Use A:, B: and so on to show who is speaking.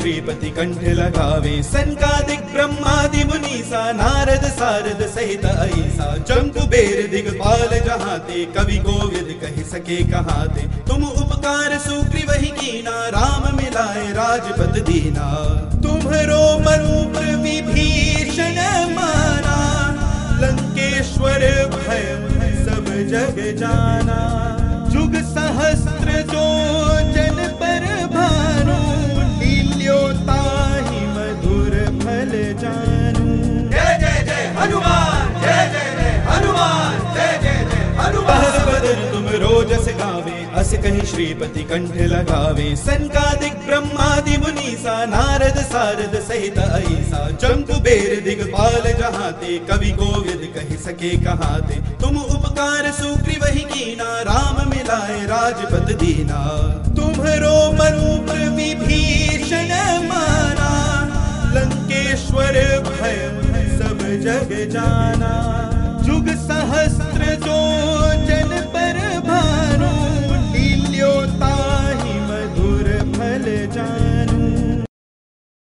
A: श्रीपति कंठ लगावे। सनकादिक ब्रह्मादि मुनीसा नारद सारद सहित ऐसा। जम्बुबेर दिगपाल जहाते कवि कोविद कह सके कहाते। तुम उपकार सुग्रीव ही कीना राम मिलाए राजपद दीना। तुम्हरो मरूप विभीषण माना लंकेश्वर भय सब जग जाना। जुग सहस्त्र जो जन पर भानु लील्यो ताहि मधुर फल जानू। जय जय जय हनुमान जय जय जय हनुमान जय जय जय हनुमान। बदन तुम रोजस गावे अस कहि श्रीपति कंठ लगावे। सनकादिक ब्रह्मादि मुनीसा नारद सारद सहित ऐसा। जम्बुबेर दिगपाल जहाते कवि कोविद कह सके कहाते। तुम उपकार सुग्रीव ही कीना राम मिलाए राजपद दीना। तुम्हरो मरूप विभीषण माना लंकेश्वर भय सब जग जाना। जुग सहस्त्र जो